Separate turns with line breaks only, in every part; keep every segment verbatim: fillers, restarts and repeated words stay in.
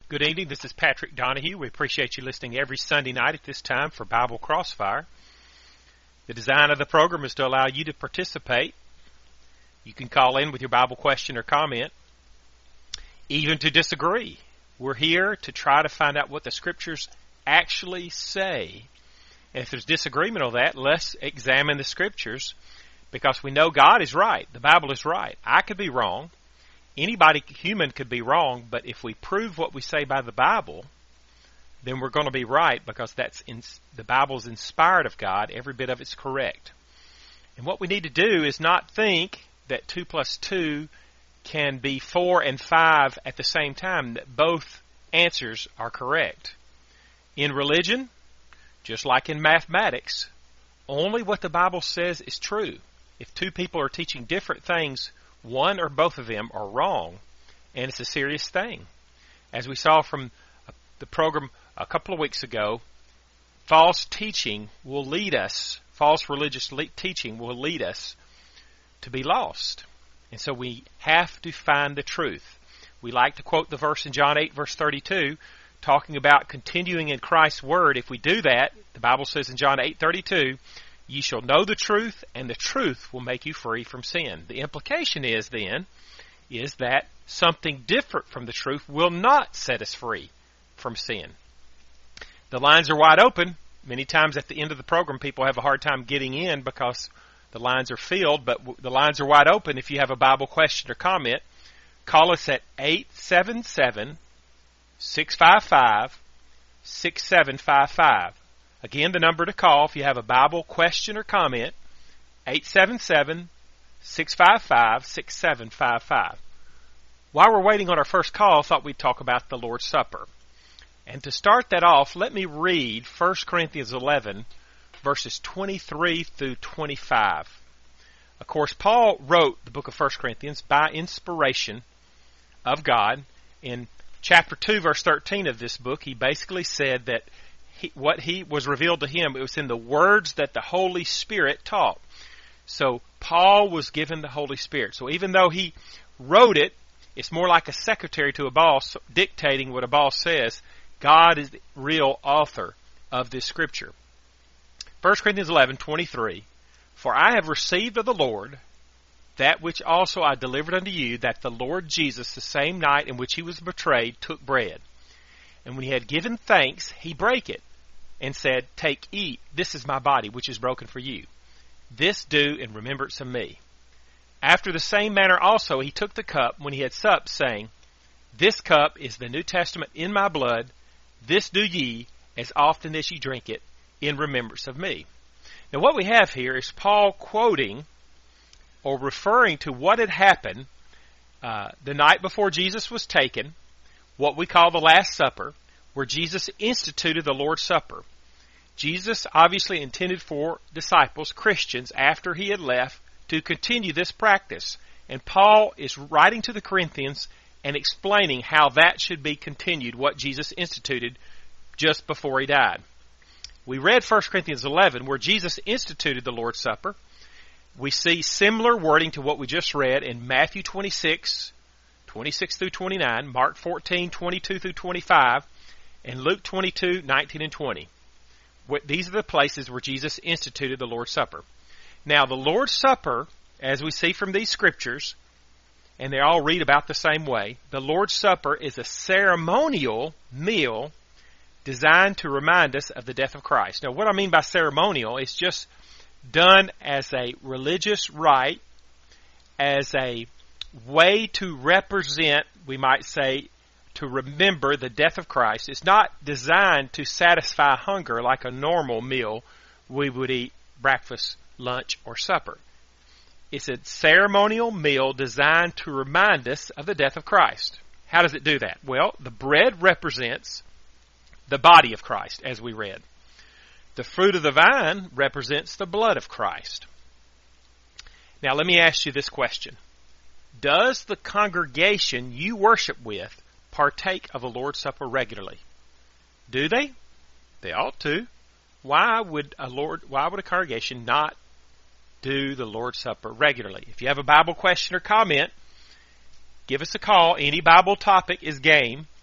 Good evening. This is Patrick Donahue. We appreciate you listening every Sunday night at this time for Bible Crossfire. The design of the program is to allow you to participate. You can call in with your Bible question or comment, even to disagree. We're here to try to find out what the Scriptures actually say. And if there's disagreement on that, let's examine the Scriptures, because we know God is right. The Bible is right. I could be wrong. Anybody, human, could be wrong, but if we prove what we say by the Bible, then we're going to be right, because that's in, the Bible's inspired of God. Every bit of it's correct. And what we need to do is not think that two plus two can be four and five at the same time, that both answers are correct. In religion, just like in mathematics, only what the Bible says is true. If two people are teaching different things, one or both of them are wrong, and it's a serious thing. As we saw from the program a couple of weeks ago, false teaching will lead us, false religious le- teaching will lead us to be lost. And so we have to find the truth. We like to quote the verse in John eight, verse thirty-two, talking about continuing in Christ's Word. If we do that, the Bible says in John eight thirty-two, "Ye shall know the truth, and the truth will make you free from sin." The implication is then, is that something different from the truth will not set us free from sin. The lines are wide open. Many times at the end of the program, people have a hard time getting in because the lines are filled, but the lines are wide open. If you have a Bible question or comment, call us at eight seven seven, six five five, six seven five five. Again, the number to call if you have a Bible question or comment, eight seven seven, six five five, six seven five five. While we're waiting on our first call, I thought we'd talk about the Lord's Supper. And to start that off, let me read First Corinthians eleven, verses twenty-three through twenty-five. Of course, Paul wrote the book of First Corinthians by inspiration of God. In chapter two, verse thirteen of this book, he basically said that He, what he was revealed to him, it was in the words that the Holy Spirit taught. So Paul was given the Holy Spirit. So even though he wrote it, it's more like a secretary to a boss dictating what a boss says. God is the real author of this scripture. First Corinthians eleven, twenty-three, "For I have received of the Lord that which also I delivered unto you, that the Lord Jesus, the same night in which he was betrayed, took bread. And when he had given thanks, he brake it, and said, Take, eat, this is my body, which is broken for you. This do in remembrance of me. After the same manner also he took the cup when he had supped, saying, This cup is the New Testament in my blood. This do ye, as often as ye drink it, in remembrance of me." Now what we have here is Paul quoting or referring to what had happened uh, the night before Jesus was taken, what we call the Last Supper, where Jesus instituted the Lord's Supper. Jesus obviously intended for disciples, Christians, after he had left, to continue this practice. And Paul is writing to the Corinthians and explaining how that should be continued, what Jesus instituted just before he died. We read First Corinthians eleven, where Jesus instituted the Lord's Supper. We see similar wording to what we just read in Matthew twenty-six, twenty-six through twenty-nine, Mark fourteen, twenty-two through twenty-five, and Luke twenty-two, nineteen and twenty. These are the places where Jesus instituted the Lord's Supper. Now, the Lord's Supper, as we see from these scriptures, and they all read about the same way, the Lord's Supper is a ceremonial meal designed to remind us of the death of Christ. Now, what I mean by ceremonial is just done as a religious rite, as a way to represent, we might say, to remember the death of Christ. It's not designed to satisfy hunger like a normal meal we would eat, breakfast, lunch, or supper. It's a ceremonial meal designed to remind us of the death of Christ. How does it do that? Well, the bread represents the body of Christ, as we read. The fruit of the vine represents the blood of Christ. Now, let me ask you this question. Does the congregation you worship with partake of the Lord's Supper regularly? Do they? They ought to. Why would a Lord, why would a congregation not do the Lord's Supper regularly? If you have a Bible question or comment, give us a call. Any Bible topic is game.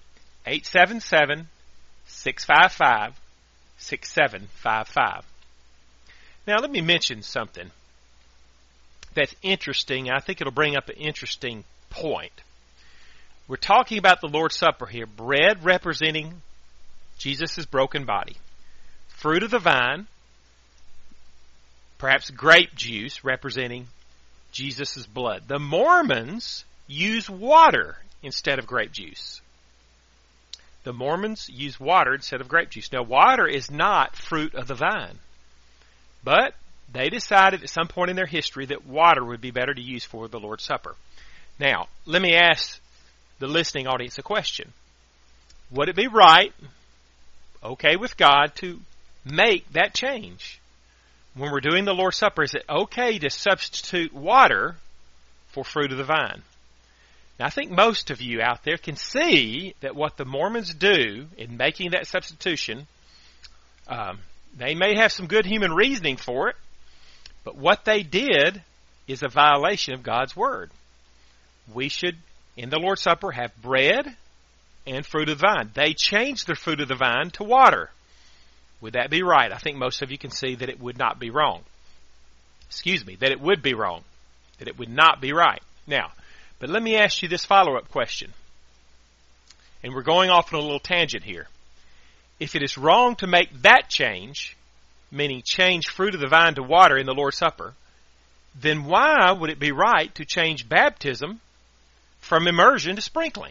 eight seven seven, six five five, six seven five five. Now let me mention something that's interesting. I think it'll bring up an interesting point. We're talking about the Lord's Supper here. Bread representing Jesus' broken body. Fruit of the vine, perhaps grape juice representing Jesus' blood. The Mormons use water instead of grape juice. The Mormons use water instead of grape juice. Now, water is not fruit of the vine. But they decided at some point in their history that water would be better to use for the Lord's Supper. Now, let me ask the listening audience a question. Would it be right, okay with God, to make that change? When we're doing the Lord's Supper, is it okay to substitute water for fruit of the vine? Now, I think most of you out there can see that what the Mormons do in making that substitution, um, they may have some good human reasoning for it, but what they did is a violation of God's Word. We should, in the Lord's Supper, have bread and fruit of the vine. They changed the fruit of the vine to water. Would that be right? I think most of you can see that it would not be wrong. Excuse me, that it would be wrong. That it would not be right. Now, but let me ask you this follow-up question. And we're going off on a little tangent here. If it is wrong to make that change, meaning change fruit of the vine to water in the Lord's Supper, then why would it be right to change baptism from immersion to sprinkling?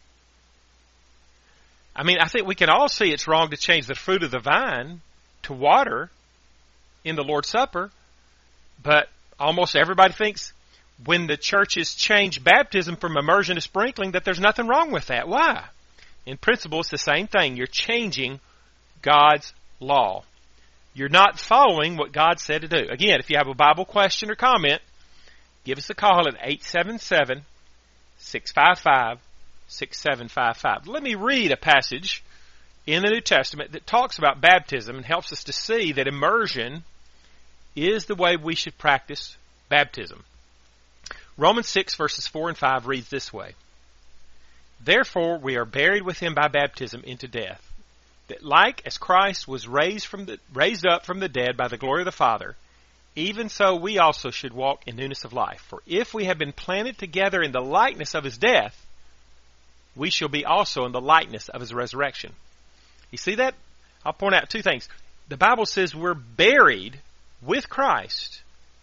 I mean, I think we can all see it's wrong to change the fruit of the vine to water in the Lord's Supper, but almost everybody thinks when the churches change baptism from immersion to sprinkling that there's nothing wrong with that. Why? In principle, it's the same thing. You're changing God's law. You're not following what God said to do. Again, if you have a Bible question or comment, give us a call at eight seven seven, six five five, six seven five five. Let me read a passage in the New Testament that talks about baptism and helps us to see that immersion is the way we should practice baptism. Romans six verses four and five reads this way. Therefore we are buried with him by baptism into death, that like as Christ was raised from the raised up from the dead by the glory of the Father, even so we also should walk in newness of life. For if we have been planted together in the likeness of his death, we shall be also in the likeness of his resurrection. You see that? I'll point out two things. The Bible says we're buried with Christ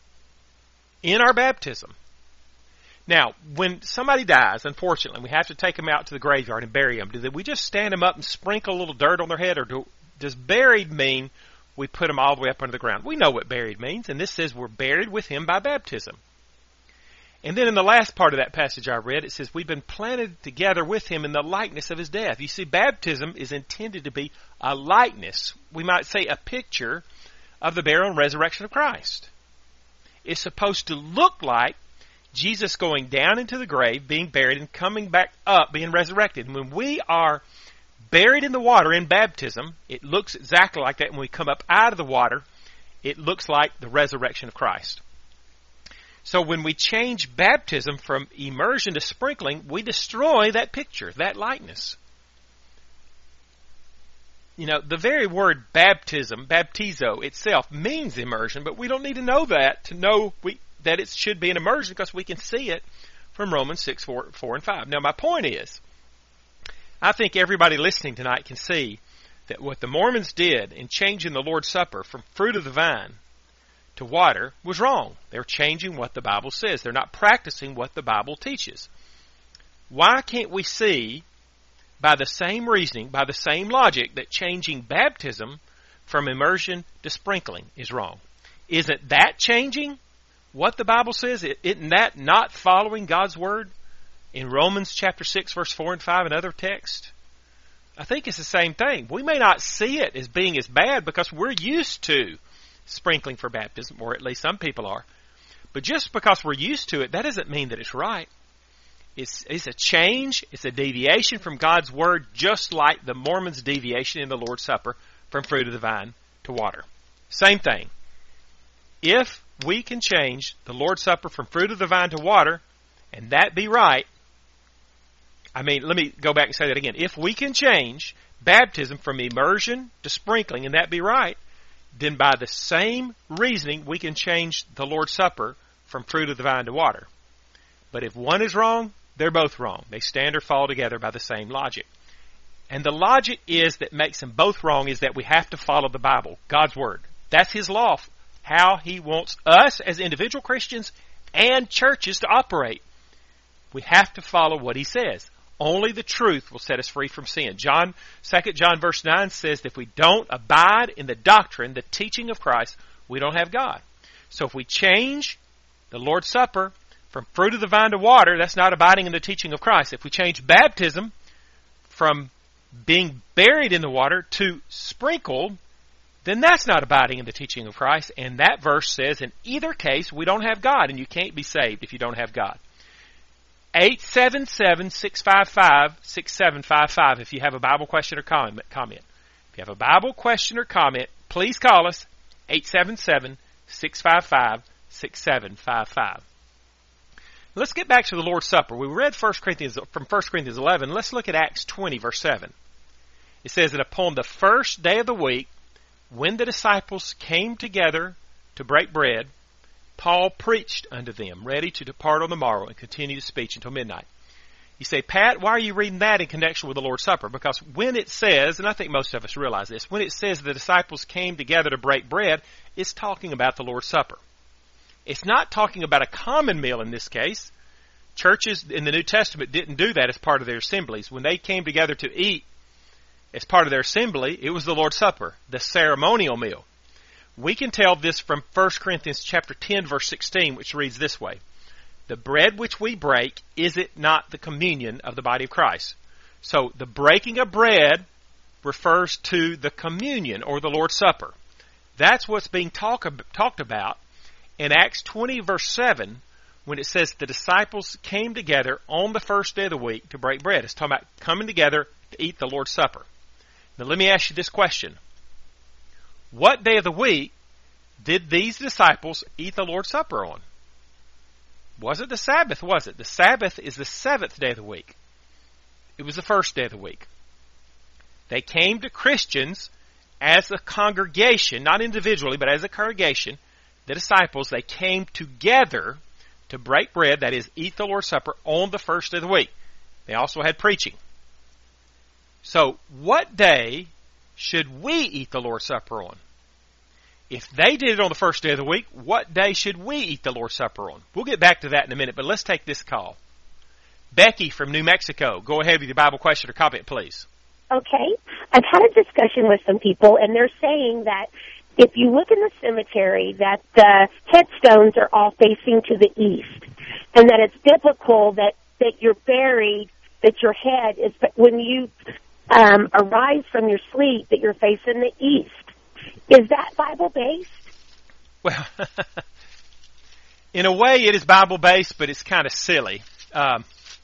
in our baptism. Now, when somebody dies, unfortunately, we have to take them out to the graveyard and bury them. Do we just stand them up and sprinkle a little dirt on their head, or do, does buried mean we put them all the way up under the ground? We know what buried means, and this says we're buried with him by baptism. And then in the last part of that passage I read, it says we've been planted together with him in the likeness of his death. You see, baptism is intended to be a likeness, we might say a picture, of the burial and resurrection of Christ. It's supposed to look like Jesus going down into the grave, being buried, and coming back up, being resurrected. And when we are buried in the water in baptism, it looks exactly like that. When we come up out of the water, it looks like the resurrection of Christ. So when we change baptism from immersion to sprinkling, we destroy that picture, that likeness. You know, the very word baptism, baptizo itself, means immersion, but we don't need to know that to know we that it should be an immersion, because we can see it from Romans six, four, four and five. Now, my point is, I think everybody listening tonight can see that what the Mormons did in changing the Lord's Supper from fruit of the vine to water was wrong. They're changing what the Bible says. They're not practicing what the Bible teaches. Why can't we see, by the same reasoning, by the same logic, that changing baptism from immersion to sprinkling is wrong? Isn't that changing what the Bible says? Isn't that not following God's Word in Romans chapter six, verse four and five and other texts? I think it's the same thing. We may not see it as being as bad because we're used to sprinkling for baptism, or at least some people are. But just because we're used to it, that doesn't mean that it's right. It's, it's a change. It's a deviation from God's Word, just like the Mormons' deviation in the Lord's Supper from fruit of the vine to water. Same thing. If we can change the Lord's Supper from fruit of the vine to water, and that be right, I mean, let me go back and say that again. If we can change baptism from immersion to sprinkling, and that be right, then by the same reasoning, we can change the Lord's Supper from fruit of the vine to water. But if one is wrong, they're both wrong. They stand or fall together by the same logic. And the logic is that makes them both wrong is that we have to follow the Bible, God's Word. That's His law, how He wants us as individual Christians and churches to operate. We have to follow what He says. Only the truth will set us free from sin. John, Second John verse nine says that if we don't abide in the doctrine, the teaching of Christ, we don't have God. So if we change the Lord's Supper from fruit of the vine to water, that's not abiding in the teaching of Christ. If we change baptism from being buried in the water to sprinkled, then that's not abiding in the teaching of Christ. And that verse says in either case, we don't have God, and you can't be saved if you don't have God. eight seven seven, six five five, six seven five five if you have a Bible question or comment. If you have a Bible question or comment, please call us, eight seven seven, six five five, six seven five five. Let's get back to the Lord's Supper. We read First Corinthians from First Corinthians eleven. Let's look at Acts twenty, verse seven. It says that upon the first day of the week, when the disciples came together to break bread, Paul preached unto them, ready to depart on the morrow and continue his speech until midnight. You say, Pat, why are you reading that in connection with the Lord's Supper? Because when it says, and I think most of us realize this, when it says the disciples came together to break bread, it's talking about the Lord's Supper. It's not talking about a common meal in this case. Churches in the New Testament didn't do that as part of their assemblies. When they came together to eat as part of their assembly, it was the Lord's Supper, the ceremonial meal. We can tell this from First Corinthians chapter ten, verse sixteen, which reads this way. The bread which we break, is it not the communion of the body of Christ? So the breaking of bread refers to the communion or the Lord's Supper. That's what's being talk, talked about in Acts twenty, verse seven, when it says the disciples came together on the first day of the week to break bread. It's talking about coming together to eat the Lord's Supper. Now let me ask you this question. What day of the week did these disciples eat the Lord's Supper on? Wasn't the Sabbath, was it? The Sabbath is the seventh day of the week. It was the first day of the week. They came to Christians as a congregation, not individually, but as a congregation. The disciples, they came together to break bread, that is, eat the Lord's Supper on the first day of the week. They also had preaching. So, what day should we eat the Lord's Supper on? If they did it on the first day of the week, what day should we eat the Lord's Supper on? We'll get back to that in a minute, but let's take this call. Becky from New Mexico, go ahead with your Bible question or comment, please.
Okay. I've had a discussion with some people, and they're saying that if you look in the cemetery, that the headstones are all facing to the east, and that it's biblical that, that you're buried, that your head is, when you um, arise from your sleep, that you're facing the east. Is that Bible-based?
Well, in a way it is Bible-based, but it's kind of silly. Um,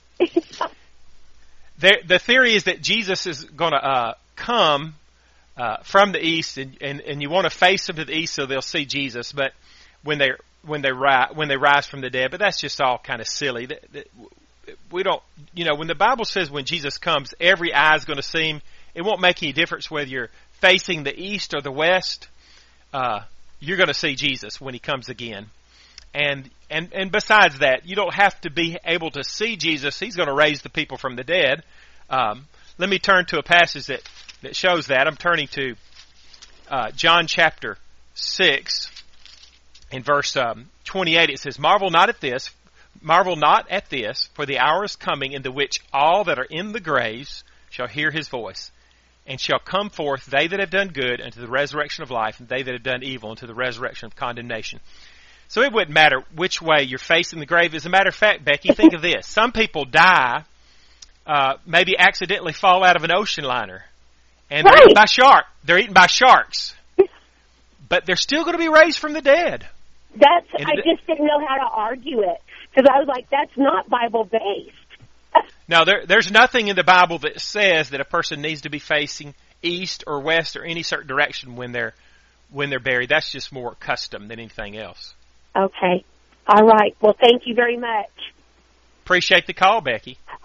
the, the theory is that Jesus is going to uh, come uh, from the east, and, and, and you want to face them to the east so they'll see Jesus. But when they when they rise when they rise from the dead, but that's just all kind of silly. We don't, you know, when the Bible says when Jesus comes, every eye is going to see Him. It won't make any difference whether you're facing the east or the west. Uh, you're going to see Jesus when He comes again. And, and, and besides that, you don't have to be able to see Jesus. He's going to raise the people from the dead. Um, let me turn to a passage that, that shows that. I'm turning to, uh, John chapter six in verse, um, twenty-eight. It says, Marvel not at this, marvel not at this, for the hour is coming in the which all that are in the graves shall hear His voice. And shall come forth they that have done good unto the resurrection of life, and they that have done evil unto the resurrection of condemnation. So it wouldn't matter which way you're facing the grave. As a matter of fact, Becky, think of this. Some people die, uh, maybe accidentally fall out of an ocean liner, and they're
right.
eaten by shark. They're eaten by sharks. But they're still going to be raised from the dead.
That's.
And
I just didn't know how to argue it, because I was like, that's not Bible-based.
Now, there, there's nothing in the Bible that says that a person needs to be facing east or west or any certain direction when they're when they're buried. That's just more custom than anything else.
Okay. All right. Well, thank you very much.
Appreciate the call, Becky.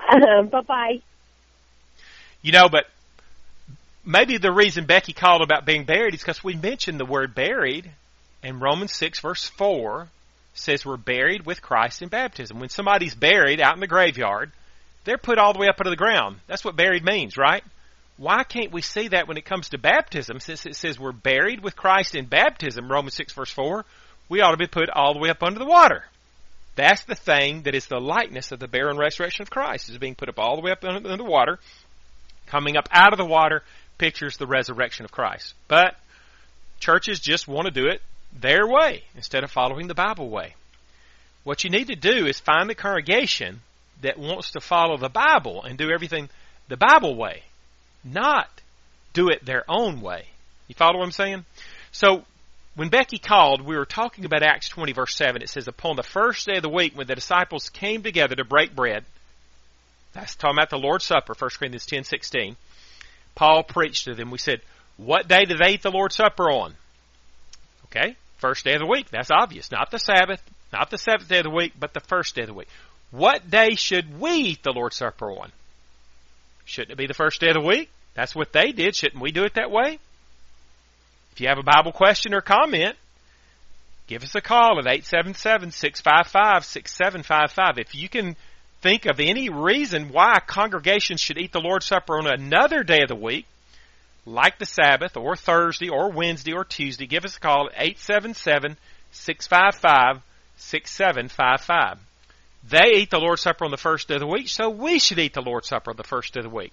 Um, bye-bye.
You know, but maybe the reason Becky called about being buried is because we mentioned the word buried, and Romans six verse four says we're buried with Christ in baptism. When somebody's buried out in the graveyard, they're put all the way up into the ground. That's what buried means, right? Why can't we see that when it comes to baptism? Since it says we're buried with Christ in baptism, Romans six verse four, we ought to be put all the way up under the water. That's the thing that is the likeness of the burial and resurrection of Christ, is being put up all the way up under the water. Coming up out of the water pictures the resurrection of Christ. But churches just want to do it their way instead of following the Bible way. What you need to do is find the congregation that wants to follow the Bible and do everything the Bible way, not do it their own way. You follow what I'm saying? So when Becky called, we were talking about Acts twenty verse seven. It says, upon the first day of the week when the disciples came together to break bread, that's talking about the Lord's Supper, First Corinthians ten sixteen, Paul preached to them. We said, what day do they eat the Lord's Supper on? Okay, first day of the week. That's obvious. Not the Sabbath, not the seventh day of the week, but the first day of the week. What day should we eat the Lord's Supper on? Shouldn't it be the first day of the week? That's what they did. Shouldn't we do it that way? If you have a Bible question or comment, give us a call at eight seven seven, six five five, six seven five five. If you can think of any reason why congregations should eat the Lord's Supper on another day of the week, like the Sabbath or Thursday or Wednesday or Tuesday, give us a call at eight seven seven, six five five, six seven five five. They eat the Lord's Supper on the first day of the week, so we should eat the Lord's Supper on the first day of the week.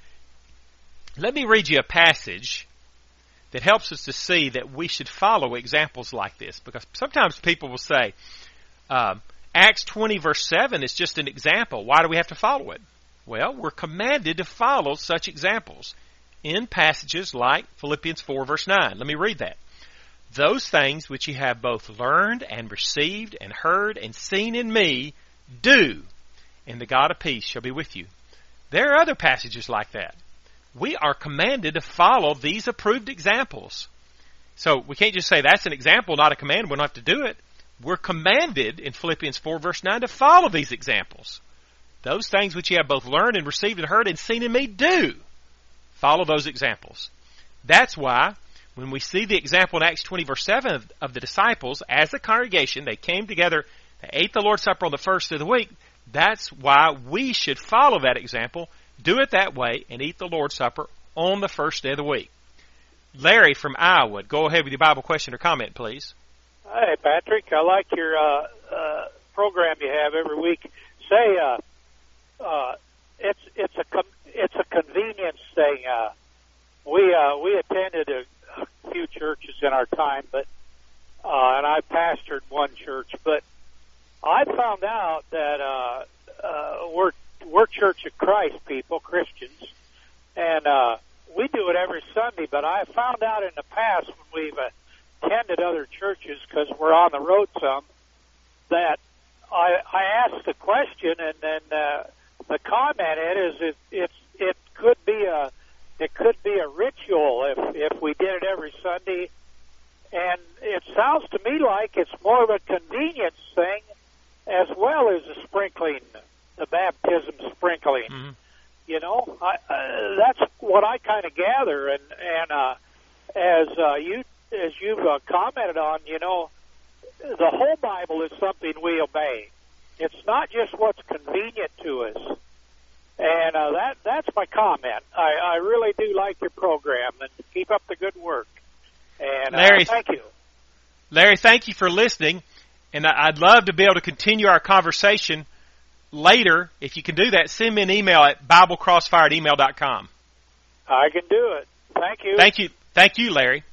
Let me read you a passage that helps us to see that we should follow examples like this, because sometimes people will say, um, Acts twenty verse seven is just an example. Why do we have to follow it? Well, we're commanded to follow such examples in passages like Philippians four verse nine. Let me read that. Those things which ye have both learned and received and heard and seen in me, do, and the God of peace shall be with you. There are other passages like that. We are commanded to follow these approved examples. So we can't just say that's an example, not a command. We don't have to do it. We're commanded in Philippians four verse nine to follow these examples. Those things which you have both learned and received and heard and seen in me, do. Follow those examples. That's why when we see the example in Acts twenty verse seven of, of the disciples as a congregation, they came together, they ate the Lord's Supper on the first day of the week. That's why we should follow that example, do it that way, and eat the Lord's Supper on the first day of the week. Larry from Iowa, go ahead with your Bible question or comment, please.
Hey, Patrick, I like your uh, uh, program you have every week. Say, uh, uh, it's it's a com- it's a convenience thing. Uh, we uh, we attended a, a few churches in our time, but uh, and I pastored one church. But I found out that uh, uh, we're we're Church of Christ people, Christians, and uh, we do it every Sunday. But I found out in the past when we've uh, attended other churches, because we're on the road some, that I, I asked the question, and then uh, the comment is it, it's it could be a it could be a ritual if if we did it every Sunday, and it sounds to me like it's more of a convenience thing as well as a sprinkling, the baptism sprinkling. Mm-hmm. You know, I, uh, that's what I kind of gather, and and uh, as uh, you. As you've uh, commented on, you know, the whole Bible is something we obey. It's not just what's convenient to us. And uh, that that's my comment. I, I really do like your program, and keep up the good work. And
Larry,
uh, thank you.
Larry, thank you for listening. And I'd love to be able to continue our conversation later. If you can do that, send me an email at biblecrossfire at email dot com.
I can do it. Thank you.
Thank you. Thank you, Larry.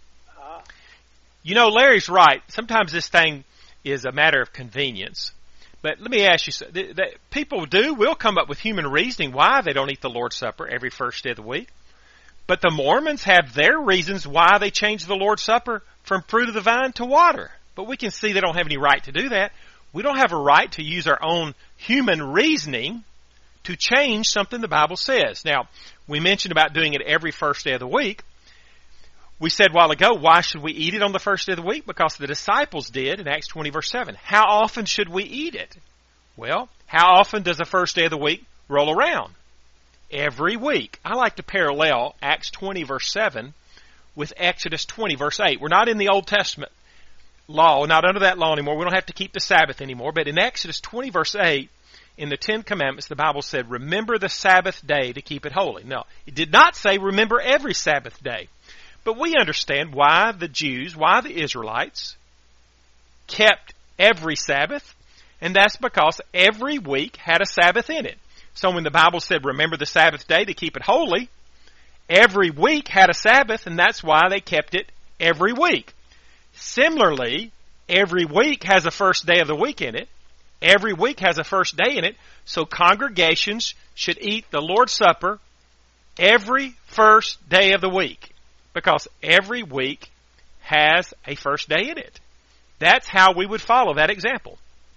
You know, Larry's right. Sometimes this thing is a matter of convenience. But let me ask you, the, the, people do, will come up with human reasoning why they don't eat the Lord's Supper every first day of the week. But the Mormons have their reasons why they changed the Lord's Supper from fruit of the vine to water. But we can see they don't have any right to do that. We don't have a right to use our own human reasoning to change something the Bible says. Now, we mentioned about doing it every first day of the week. We said a while ago, why should we eat it on the first day of the week? Because the disciples did in Acts twenty verse seven. How often should we eat it? Well, how often does the first day of the week roll around. Every week. I like to parallel Acts twenty, verse seven, with Exodus twenty, verse eight. We're not in the Old Testament law, not under that law anymore. We don't have to keep the Sabbath anymore. But in Exodus twenty, verse eight, in the Ten Commandments, the Bible said, remember the Sabbath day to keep it holy. No, it did not say remember every Sabbath day. But we understand why the Jews, why the Israelites kept every Sabbath, and that's because every week had a Sabbath in it. So when the Bible said, remember the Sabbath day to keep it holy, every week had a Sabbath, and that's why they kept it every week. Similarly, every week has a first day of the week in it. Every week has a first day in it, so congregations should eat the Lord's Supper every first day of the week, because every week has a first day in it. That's how we would follow that example.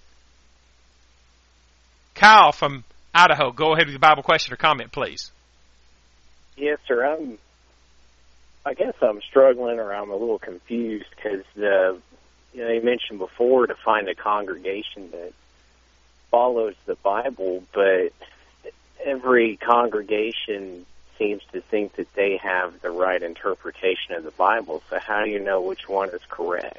Kyle from Idaho, go ahead with your Bible question or comment, please.
Yes, sir. I'm, I guess I'm struggling, or I'm a little confused, because uh, you know, you mentioned before to find a congregation that follows the Bible, but every congregation seems to think that they have the right interpretation of the Bible. So how do you know which one is correct?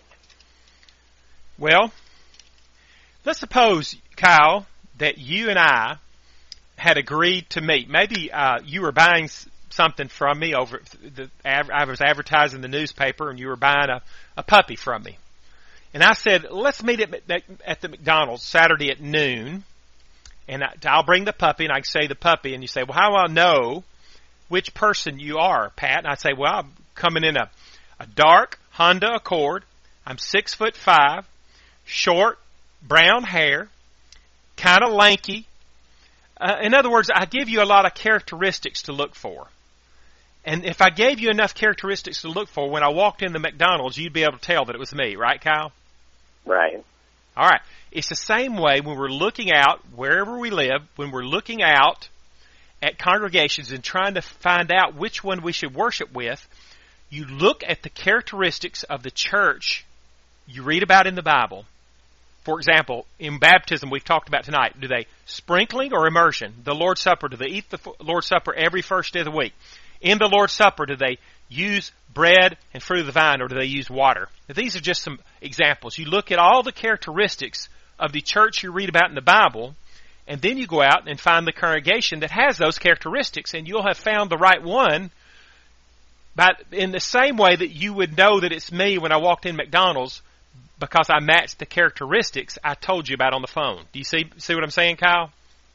Well, let's suppose, Kyle, that you and I had agreed to meet. Maybe uh, you were buying something from me over the. I was advertising the newspaper, and you were buying a, a puppy from me. And I said, let's meet at, at the McDonald's Saturday at noon, and I, I'll bring the puppy, and I say the puppy, and you say, well, how do I know which person you are, Pat? And I say, well, I'm coming in a, a dark Honda Accord. I'm six foot five, short, brown hair, kind of lanky. Uh, in other words, I give you a lot of characteristics to look for. And if I gave you enough characteristics to look for, when I walked in the McDonald's, you'd be able to tell that it was me, right, Kyle?
Right.
All right. It's the same way when we're looking out, wherever we live, when we're looking out at congregations and trying to find out which one we should worship with, you look at the characteristics of the church you read about in the Bible. For example, in baptism we've talked about tonight, do they sprinkling or immersion? The Lord's Supper, do they eat the Lord's Supper every first day of the week? In the Lord's Supper, do they use bread and fruit of the vine, or do they use water? Now, these are just some examples. You look at all the characteristics of the church you read about in the Bible, and then you go out and find the congregation that has those characteristics, and you'll have found the right one. But in the same way that you would know that it's me when I walked in McDonald's, because I matched the characteristics I told you about on the phone. Do you see see what I'm saying, Kyle?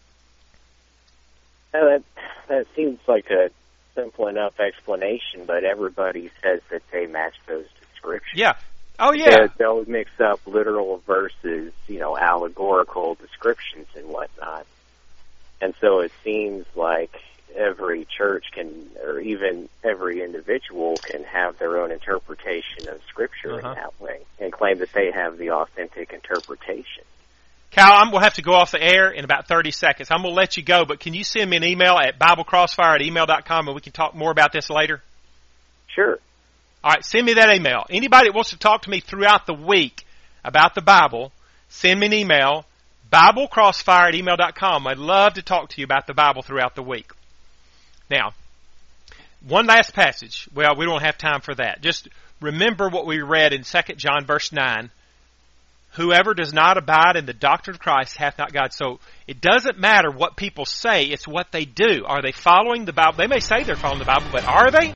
Now that that seems like a simple enough explanation, but everybody says that they match those descriptions.
Yeah. Oh, yeah.
They'll, they'll mix up literal versus, you know, allegorical descriptions and whatnot. And so it seems like every church can, or even every individual can have their own interpretation of Scripture uh-huh. in that way and claim that they have the authentic interpretation.
Kyle, I'm, we'll have to go off the air in about thirty seconds. I'm going to let you go, but can you send me an email at bible crossfire at email dot com and we can talk more about this later?
Sure.
All right, send me that email. Anybody that wants to talk to me throughout the week about the Bible, send me an email, bible crossfire at email dot com. I'd love to talk to you about the Bible throughout the week. Now, one last passage. Well, we don't have time for that. Just remember what we read in Second John verse nine. Whoever does not abide in the doctrine of Christ hath not God. So it doesn't matter what people say, it's what they do. Are they following the Bible? They may say they're following the Bible, but are they?